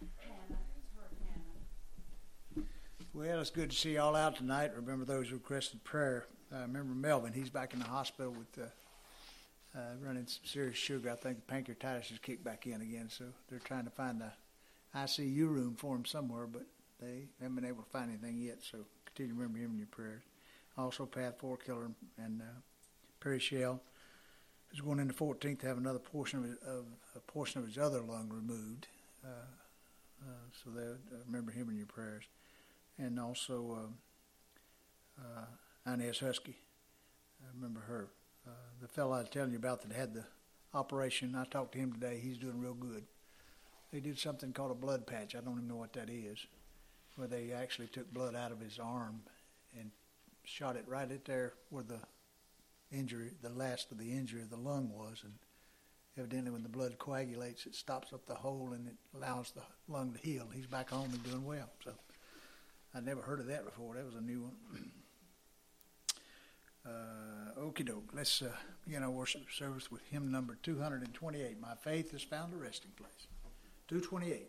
Well, it's good to see y'all out tonight. Remember those who requested prayer. Remember Melvin, he's back in the hospital with running some serious sugar. I think the pancreatitis has kicked back in again, so they're trying to find the ICU room for him somewhere, but they haven't been able to find anything yet, so continue to remember him in your prayers. Also, Path 4 Killer and Perry Shell is going into 14th to have another portion of his other lung removed, so they remember him in your prayers. And also Inez Husky, I remember her. The fellow I was telling you about that had the operation, I talked to him today. He's doing real good. They did something called a blood patch. I don't even know what that is, where they actually took blood out of his arm and shot it right at there where the injury, the last of the injury of the lung was. And evidently when the blood coagulates, it stops up the hole and it allows the lung to heal. He's back home and doing well. So I'd never heard of that before. That was a new one. Okie doke. Let's begin our worship service with hymn number 228. My faith has found a resting place. 228.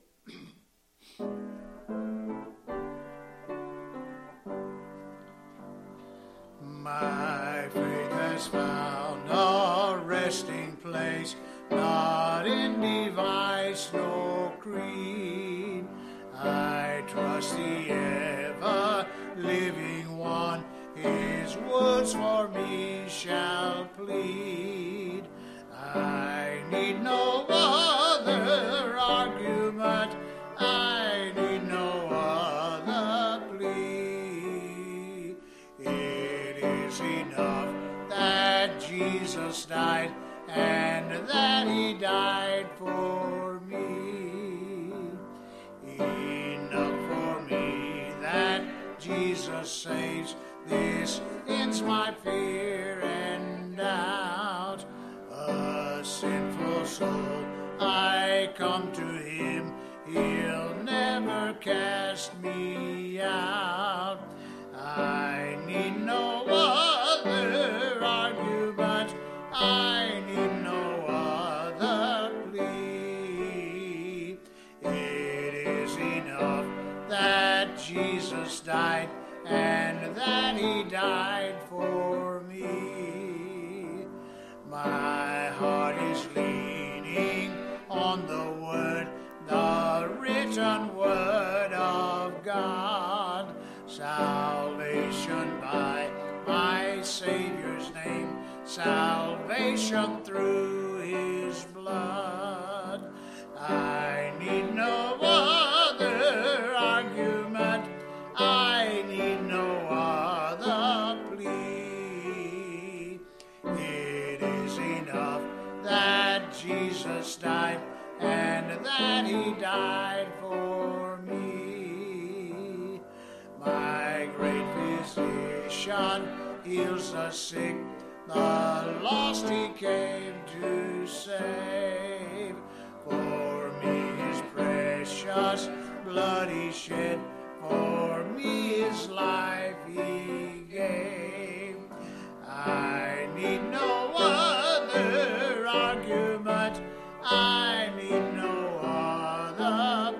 My faith has found a resting place, not in device nor creed. I trust the ever-living one, his words for me shall plead. I need no other argument, I need no other plea. It is enough that Jesus died, and that he died for me. Enough for me that Jesus saves. This ends my fear and doubt. A sinful soul, I come to him. He'll never cast me out. I need no other argument, I need no other plea. It is enough that Jesus died, and that he died for me. My heart is leaning on the word, the written word of God. Salvation by my Savior's name, salvation through his blood. I need no other argument, I need no other plea. It is enough that Jesus died, and that he died for me. My great physician heals the sick, the lost he came to save. For me his precious blood he shed, for me his life he gave. I need no other argument, I need no other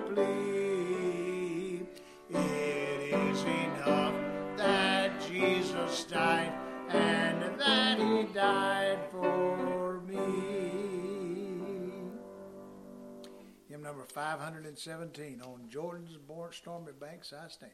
plea. It is enough that Jesus died, and that he died for me. Hymn number 517, On Jordan's Stormy Banks I Stand.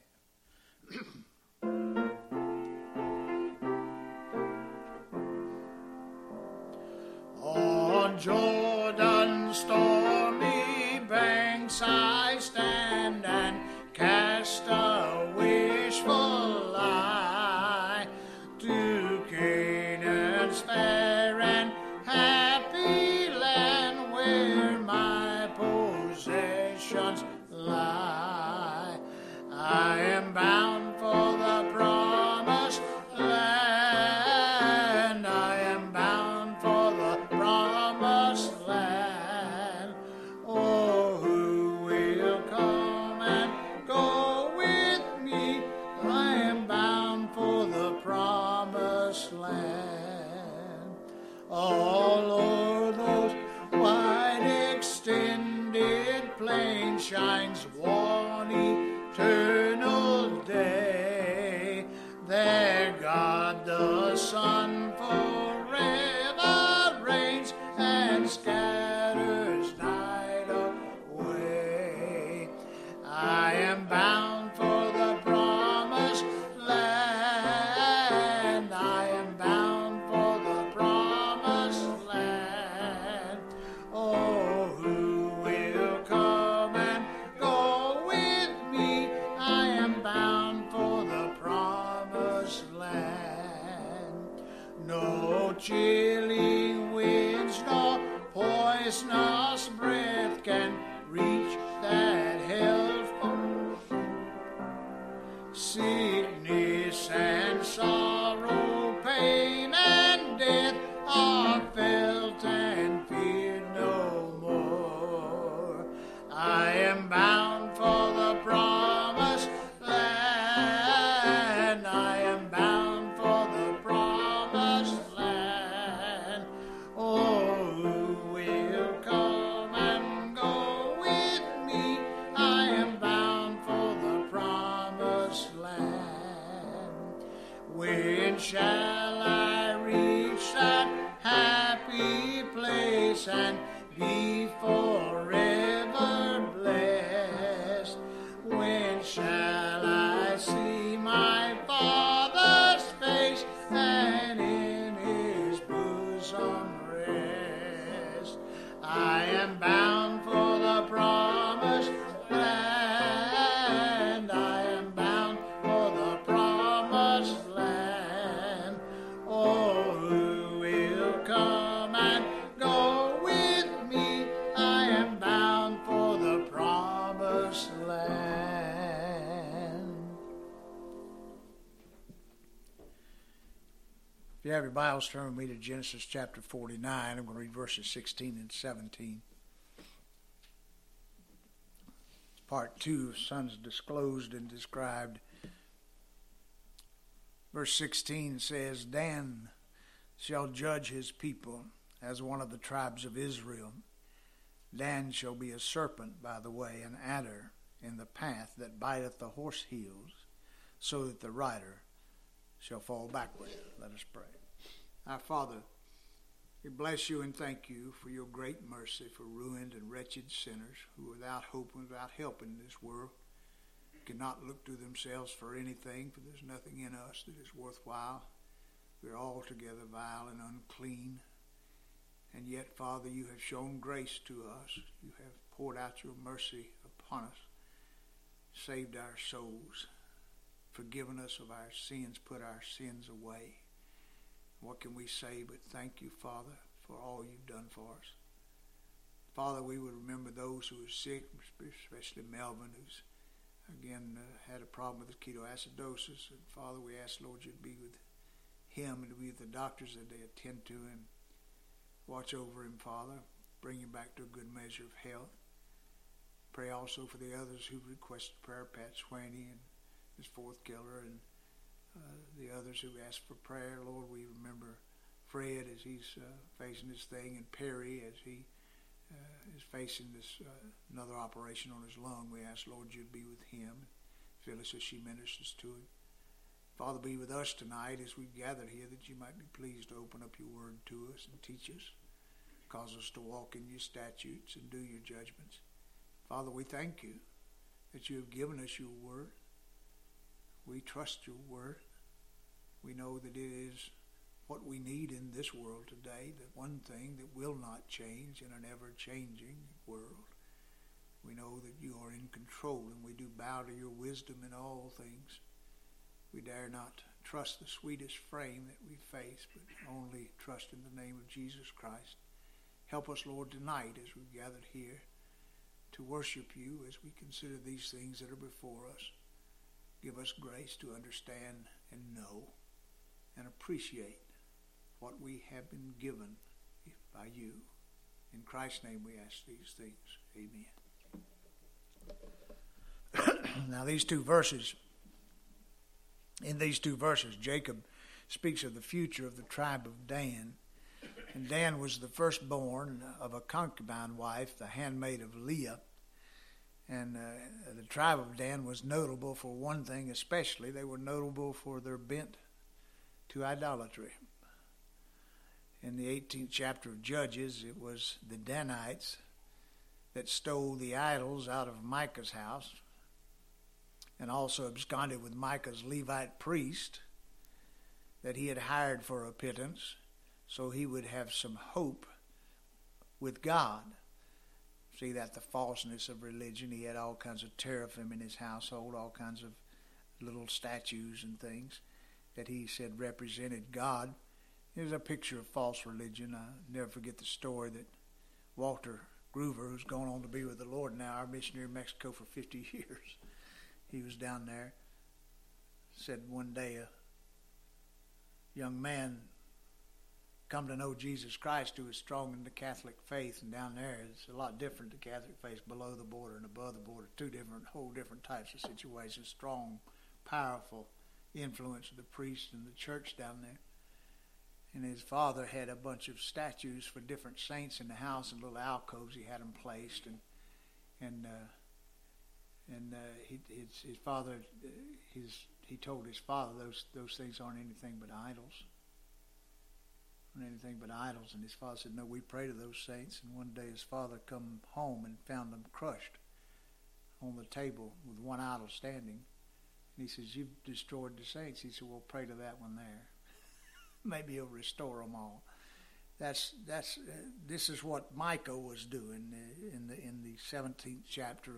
On Jordan's stormy banks I stand, and cast a wishful eye to Canaan's fair and happy land, where my possessions lie. I am bound for shines one eternal day. There God the Son forever reigns and scatters night away. I am bound for the promised land. I am bound for the promised land. Oh, who will come and go with me? I am bound for the promised land. No chilling winds nor poisonous breath can reach that healthful. Sickness and sorrow, pain and death are felt and feared no more. I am bound for the promised land. I am bound for the promised land. Oh, who will come and go with me? I am bound for the promised land. When shall I reach that happy place and be forever blessed? When shall I see my Father's face and in his bosom rest? I am bound for the promised land. I am bound for the promised land. Oh, who will come and go with me? I am bound for the promised land. If you have your Bibles, turn with me to Genesis chapter 49. I'm going to read verses 16 and 17. Part 2 of sons disclosed and described. Verse 16 says, Dan shall judge his people as one of the tribes of Israel. Dan shall be a serpent by the way, an adder in the path that biteth the horse heels, so that the rider shall fall backward. Let us pray. Our Father, we bless you and thank you for your great mercy for ruined and wretched sinners who without hope and without help in this world cannot look to themselves for anything, for there's nothing in us that is worthwhile. We're altogether vile and unclean. And yet, Father, you have shown grace to us. You have poured out your mercy upon us, saved our souls, forgiven us of our sins, put our sins away. What can we say but thank you, Father, for all you've done for us? Father, we would remember those who are sick, especially Melvin, who's, again, had a problem with ketoacidosis. And Father, we ask, Lord, you'd be with him and be with the doctors that they attend to him. Watch over him, Father. Bring him back to a good measure of health. Pray also for the others who've requested prayer, Pat Swaney and his fourth killer, and the others who asked for prayer. Lord, we remember Fred as he's facing this thing, and Perry as he is facing this another operation on his lung. We ask, Lord, you'd be with him. Phyllis as she ministers to him. Father, be with us tonight as we've gathered here, that you might be pleased to open up your word to us and teach us. Cause us to walk in your statutes and do your judgments. Father, we thank you that you have given us your word. We trust your word. We know that it is what we need in this world today, the one thing that will not change in an ever-changing world. We know that you are in control, and we do bow to your wisdom in all things. We dare not trust the sweetest frame that we face, but only trust in the name of Jesus Christ. Help us, Lord, tonight as we've gathered here to worship you as we consider these things that are before us. Give us grace to understand and know and appreciate what we have been given by you. In Christ's name we ask these things. Amen. Now in these two verses, Jacob speaks of the future of the tribe of Dan. And Dan was the firstborn of a concubine wife, the handmaid of Leah. And the tribe of Dan was notable for one thing especially. They were notable for their bent to idolatry. In the 18th chapter of Judges, it was the Danites that stole the idols out of Micah's house and also absconded with Micah's Levite priest that he had hired for a pittance so he would have some hope with God. See that the falseness of religion. He had all kinds of teraphim in his household, all kinds of little statues and things that he said represented God. It was a picture of false religion. I'll never forget the story that Walter Groover, who's gone on to be with the Lord now, our missionary in Mexico for 50 years, he was down there, said one day a young man come to know Jesus Christ who was strong in the Catholic faith, and down there it's a lot different, the Catholic faith below the border and above the border, whole different types of situations, strong, powerful influence of the priest and the church down there. And his father had a bunch of statues for different saints in the house and little alcoves he had them placed, his father, he told his father those things aren't anything but idols. Anything but idols. And his father said, no, we pray to those saints. And one day his father come home and found them crushed on the table with one idol standing. And he says, you've destroyed the saints. He said, well, pray to that one there. Maybe he'll restore them all. This is what Micah was doing in the 17th chapter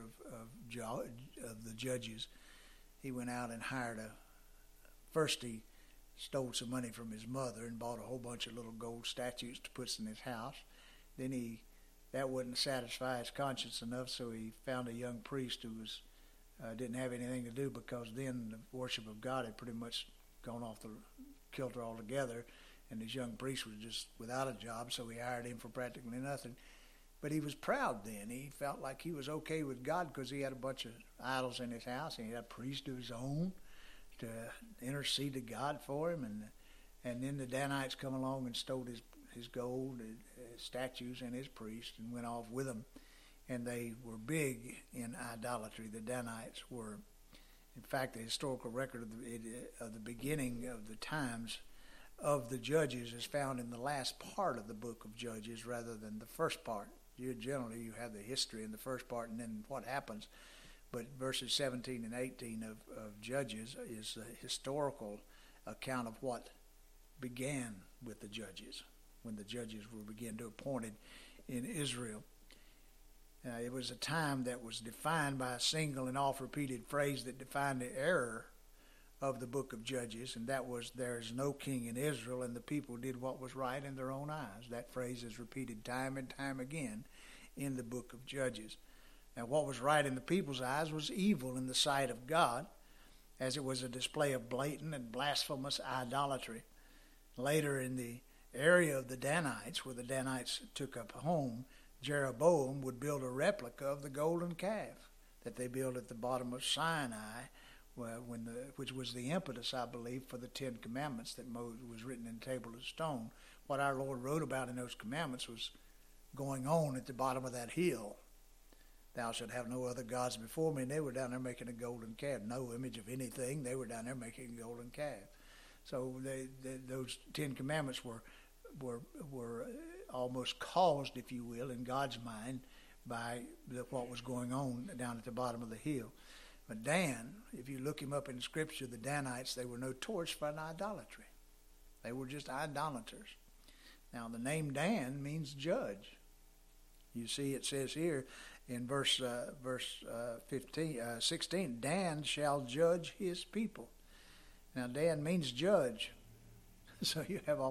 of the Judges. He went out and hired first he stole some money from his mother and bought a whole bunch of little gold statues to put in his house. Then that wouldn't satisfy his conscience enough, so he found a young priest who didn't have anything to do, because then the worship of God had pretty much gone off the kilter altogether, and this young priest was just without a job, so he hired him for practically nothing. But he was proud then. He felt like he was okay with God because he had a bunch of idols in his house, and he had a priest of his own to intercede to God for him, and then the Danites come along and stole his gold, his statues, and his priest, and went off with them. And they were big in idolatry. The Danites were. In fact, the historical record of the beginning of the times of the Judges is found in the last part of the book of Judges rather than the first part. Generally, you have the history in the first part and then what happens. But verses 17 and 18 of Judges is a historical account of what began with the Judges, when the Judges were began to appointed in Israel. It was a time that was defined by a single and oft-repeated phrase that defined the error of the book of Judges, and that was, there is no king in Israel, and the people did what was right in their own eyes. That phrase is repeated time and time again in the book of Judges. Now, what was right in the people's eyes was evil in the sight of God, as it was a display of blatant and blasphemous idolatry. Later in the area of the Danites, where the Danites took up home, Jeroboam would build a replica of the golden calf that they built at the bottom of Sinai, which was the impetus, I believe, for the Ten Commandments that was written in table of stone. What our Lord wrote about in those commandments was going on at the bottom of that hill. Thou shalt have no other gods before me. And they were down there making a golden calf. No image of anything. They were down there making a golden calf. So those Ten Commandments were almost caused, if you will, in God's mind by what was going on down at the bottom of the hill. But Dan, if you look him up in Scripture, the Danites, they were notorious for an idolatry. They were just idolaters. Now, the name Dan means judge. You see, it says here in verse 16, Dan shall judge his people. Now, Dan means judge. So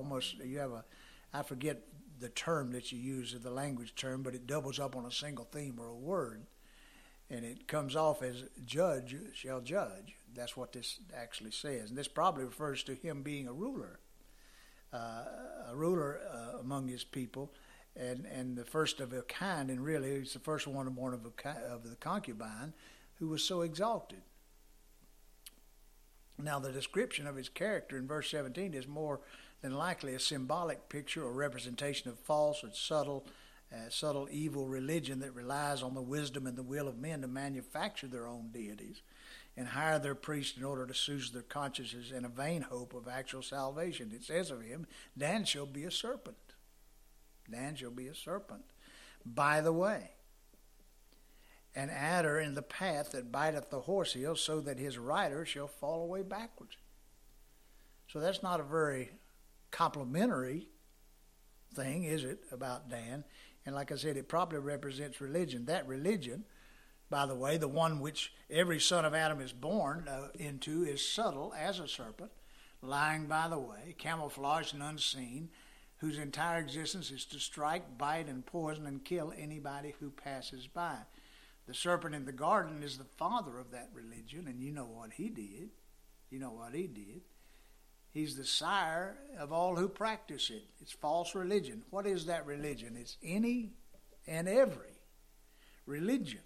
I forget the term that you use, the language term, but it doubles up on a single theme or a word. And it comes off as judge shall judge. That's what this actually says. And this probably refers to him being a ruler among his people, and the first of a kind, and really he's the first one born of the concubine who was so exalted. Now, the description of his character in verse 17 is more than likely a symbolic picture or representation of false and subtle subtle evil religion that relies on the wisdom and the will of men to manufacture their own deities and hire their priests in order to soothe their consciences in a vain hope of actual salvation. It says of him, Dan shall be a serpent. Dan shall be a serpent. By the way, an adder in the path that biteth the horse heel, so that his rider shall fall away backwards. So that's not a very complimentary thing, is it, about Dan? And like I said, it probably represents religion. That religion, by the way, the one which every son of Adam is born into, is subtle as a serpent, lying by the way, camouflaged and unseen, whose entire existence is to strike, bite, and poison and kill anybody who passes by. The serpent in the garden is the father of that religion, and you know what he did. You know what he did. He's the sire of all who practice it. It's false religion. What is that religion? It's any and every religion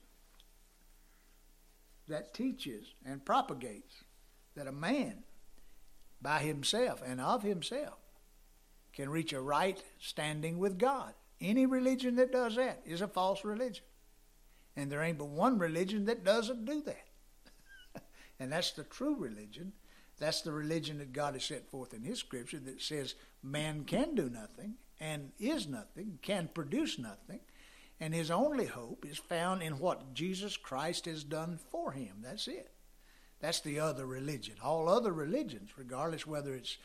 that teaches and propagates that a man by himself and of himself can reach a right standing with God. Any religion that does that is a false religion. And there ain't but one religion that doesn't do that. And that's the true religion. That's the religion that God has set forth in His Scripture that says man can do nothing and is nothing, can produce nothing, and his only hope is found in what Jesus Christ has done for him. That's it. That's the other religion. All other religions, regardless whether it's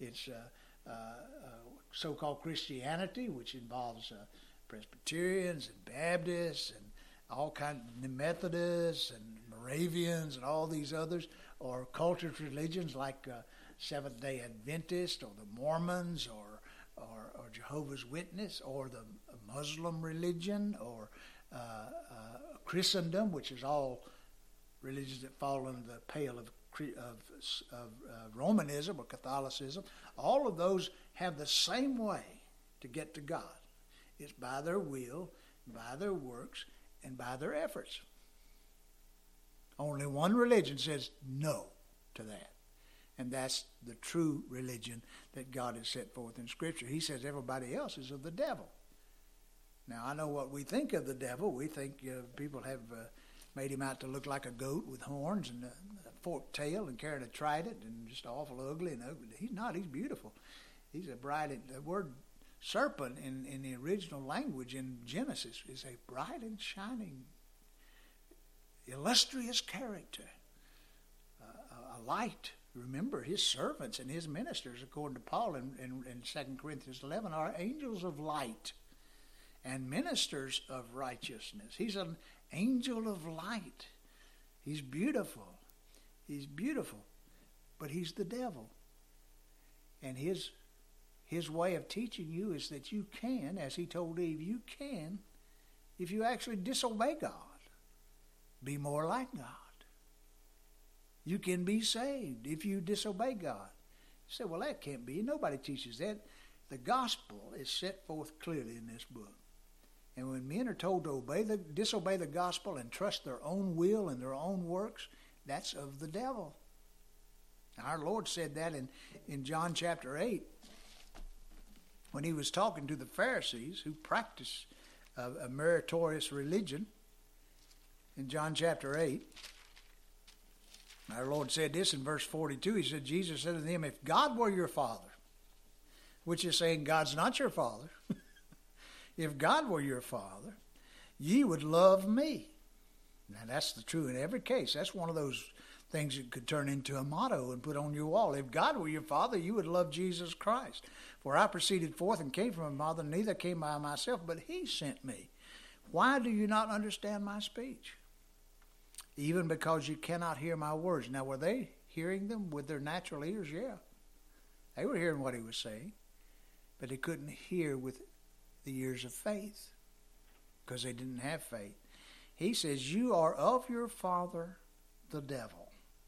so-called Christianity, which involves Presbyterians and Baptists and all kinds of Methodists and Moravians and all these others, or cultured religions like Seventh-day Adventists or the Mormons or Jehovah's Witness or the Muslim religion or Christendom, which is all religions that fall under the pale of Romanism or Catholicism. All of those have the same way to get to God. It's by their will, by their works, and by their efforts. Only one religion says no to that. And that's the true religion that God has set forth in Scripture. He says everybody else is of the devil. Now, I know what we think of the devil. We think people have made him out to look like a goat with horns and a forked tail and carrying a trident and just awful ugly and ugly. He's not. He's beautiful. He's a bright, the word serpent in the original language in Genesis is a bright and shining, illustrious character, a light. Remember, his servants and his ministers, according to Paul in 2 Corinthians 11, are angels of light and ministers of righteousness. He's an angel of light. He's beautiful. He's beautiful. But he's the devil. And his way of teaching you is that you can, as he told Eve, you can, if you actually disobey God, be more like God. You can be saved if you disobey God. You say, well, that can't be. Nobody teaches that. The gospel is set forth clearly in this book. And when men are told to disobey the gospel and trust their own will and their own works, that's of the devil. Our Lord said that in John chapter 8 when he was talking to the Pharisees who practiced a meritorious religion. In John chapter 8, our Lord said this in verse 42. He said, Jesus said to them, if God were your father, which is saying God's not your father, if God were your father, ye would love me. Now that's the true in every case. That's one of those things that could turn into a motto and put on your wall. If God were your father, you would love Jesus Christ. For I proceeded forth and came from my father, neither came I myself, but he sent me. Why do you not understand my speech? Even because you cannot hear my words. Now, were they hearing them with their natural ears? Yeah. They were hearing what he was saying. But they couldn't hear with the ears of faith because they didn't have faith. He says, you are of your father, the devil.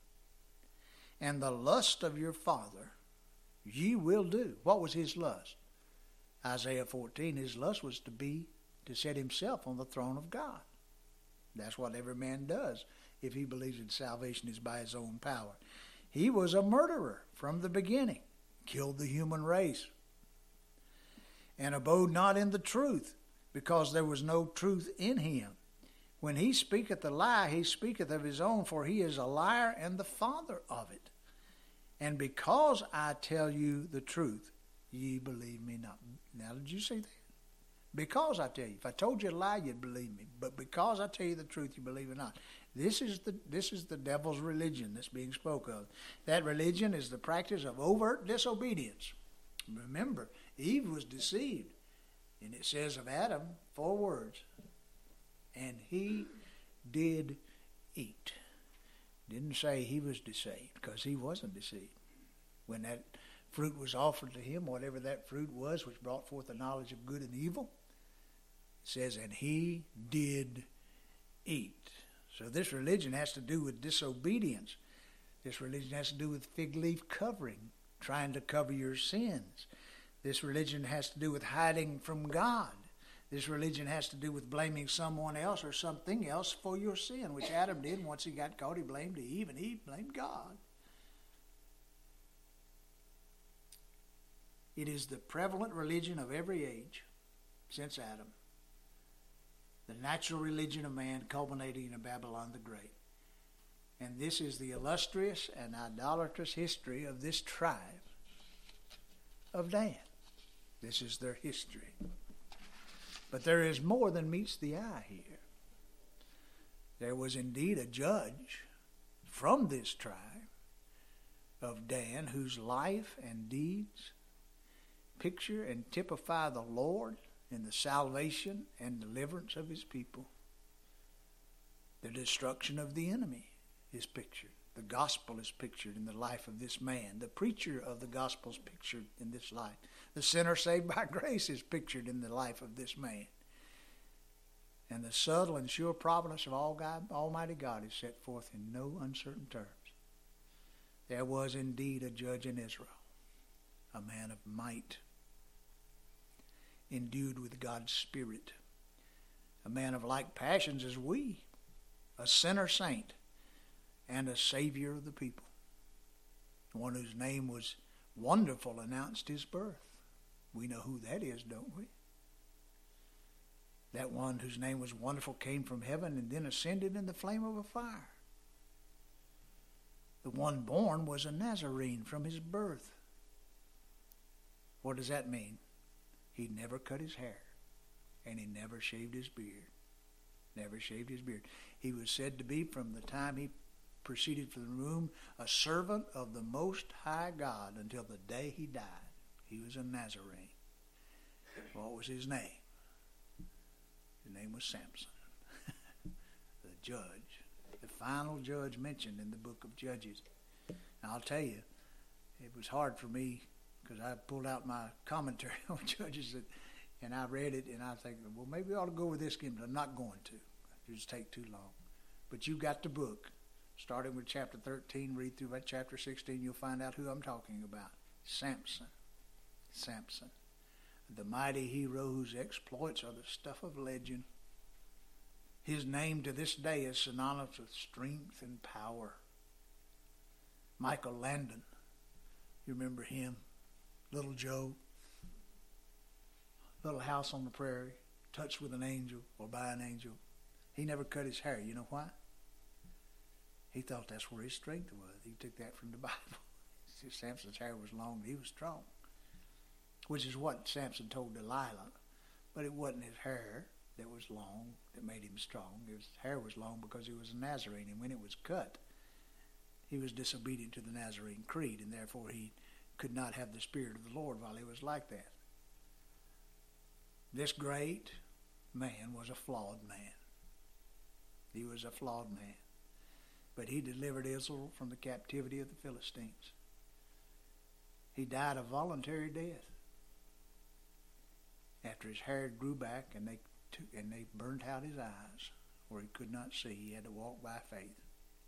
And the lust of your father ye will do. What was his lust? Isaiah 14, his lust was to set himself on the throne of God. That's what every man does if he believes that salvation is by his own power. He was a murderer from the beginning, killed the human race, and abode not in the truth, because there was no truth in him. When he speaketh a lie, he speaketh of his own, for he is a liar and the father of it. And because I tell you the truth, ye believe me not. Now, did you see that? Because I tell you. If I told you a lie, you'd believe me. But because I tell you the truth, you believe it not. This is the devil's religion that's being spoke of. That religion is the practice of overt disobedience. Remember, Eve was deceived. And it says of Adam, 4 words. And he did eat. Didn't say he was deceived, because he wasn't deceived. When that fruit was offered to him, whatever that fruit was, which brought forth the knowledge of good and evil, it says, and he did eat. So this religion has to do with disobedience. This religion has to do with fig leaf covering, trying to cover your sins. This religion has to do with hiding from God. This religion has to do with blaming someone else or something else for your sin, which Adam did. Once he got caught, he blamed Eve, and Eve blamed God. It is the prevalent religion of every age since Adam. The natural religion of man culminating in Babylon the Great. And this is the illustrious and idolatrous history of this tribe of Dan. This is their history. But there is more than meets the eye here. There was indeed a judge from this tribe of Dan whose life and deeds picture and typify the Lord and the salvation and deliverance of his people. The destruction of the enemy is pictured. The gospel is pictured in the life of this man. The preacher of the gospel is pictured in this life. The sinner saved by grace is pictured in the life of this man. And the subtle and sure providence of Almighty God is set forth in no uncertain terms. There was indeed a judge in Israel, a man of might, endued with God's Spirit, a man of like passions as we, a sinner saint, and a Savior of the people. One whose name was Wonderful announced his birth. We know who that is, don't we? That one whose name was Wonderful came from heaven and then ascended in the flame of a fire. The one born was a Nazarene from his birth. What does that mean? He never cut his hair, and he never shaved his beard. Never shaved his beard. He was said to be, from the time he proceeded from the womb, a servant of the Most High God until the day he died. He was a Nazarene. What was his name? His name was Samson. The judge. The final judge mentioned in the book of Judges. Now, I'll tell you, it was hard for me, because I pulled out my commentary on Judges, and I read it, and I think, well, maybe I ought to go over this again, but I'm not going to. It just take too long. But you got the book. Starting with chapter 13, read through about chapter 16, you'll find out who I'm talking about. Samson. Samson. The mighty hero whose exploits are the stuff of legend. His name to this day is synonymous with strength and power. Michael Landon. You remember him? Little Joe. Little house on the prairie. Touched with an angel or by an angel. He never cut his hair. You know why? He thought that's where his strength was. He took that from the Bible. Samson's hair was long, but he was strong. Which is what Samson told Delilah. But it wasn't his hair that was long that made him strong. His hair was long because he was a Nazarene. And when it was cut, he was disobedient to the Nazarene creed. And therefore he could not have the Spirit of the Lord while he was like that. This great man was a flawed man. He was a flawed man. But he delivered Israel from the captivity of the Philistines. He died a voluntary death after his hair grew back and they burnt out his eyes where he could not see. He had to walk by faith.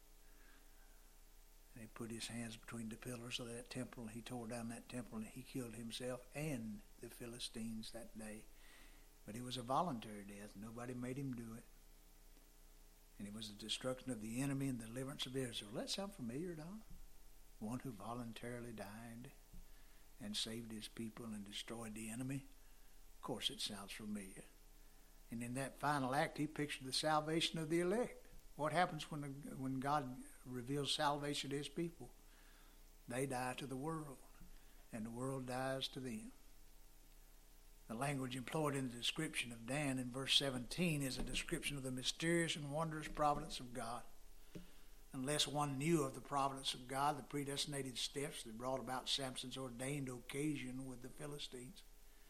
And he put his hands between the pillars of that temple, and he tore down that temple, and he killed himself and the Philistines that day. But it was a voluntary death. Nobody made him do it. And it was the destruction of the enemy and the deliverance of Israel. That sound familiar, Don? One who voluntarily died and saved his people and destroyed the enemy? Of course it sounds familiar. And in that final act, he pictured the salvation of the elect. What happens when God reveals salvation to his people? They die to the world, and the world dies to them. The language employed in the description of Dan in verse 17 is a description of the mysterious and wondrous providence of God. Unless one knew of the providence of God, the predestinated steps that brought about Samson's ordained occasion with the Philistines,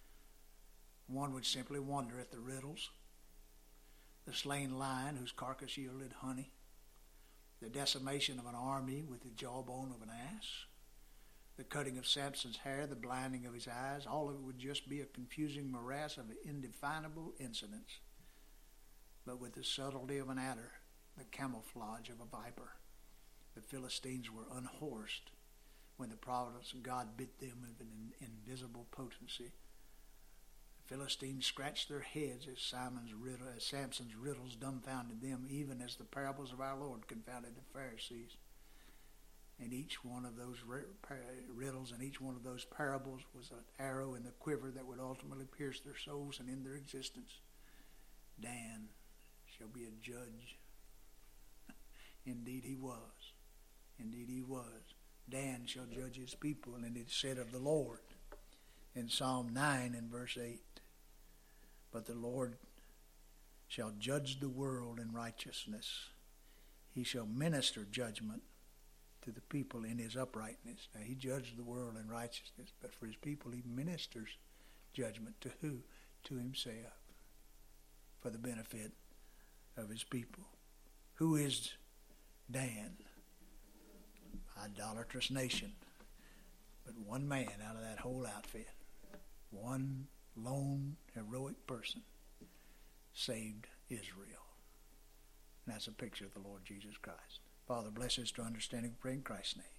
one would simply wonder at the riddles, the slain lion whose carcass yielded honey, the decimation of an army with the jawbone of an ass, the cutting of Samson's hair, the blinding of his eyes. All of it would just be a confusing morass of indefinable incidents, but with the subtlety of an adder, the camouflage of a viper. The Philistines were unhorsed when the providence of God bit them with an invisible potency. The Philistines scratched their heads as Samson's riddles dumbfounded them, even as the parables of our Lord confounded the Pharisees. And each one of those riddles and each one of those parables was an arrow in the quiver that would ultimately pierce their souls and end their existence. Dan shall be a judge. Indeed he was. Indeed he was. Dan shall judge his people, and it is said of the Lord in Psalm 9 and verse 8, but the Lord shall judge the world in righteousness. He shall minister judgment to the people in his uprightness. Now, he judged the world in righteousness, but for his people he ministers judgment to who? To himself, for the benefit of his people. Who is Dan? Idolatrous nation. But one man out of that whole outfit, one lone heroic person, saved Israel. And that's a picture of the Lord Jesus Christ. Father, bless us to understanding, pray in Christ's name.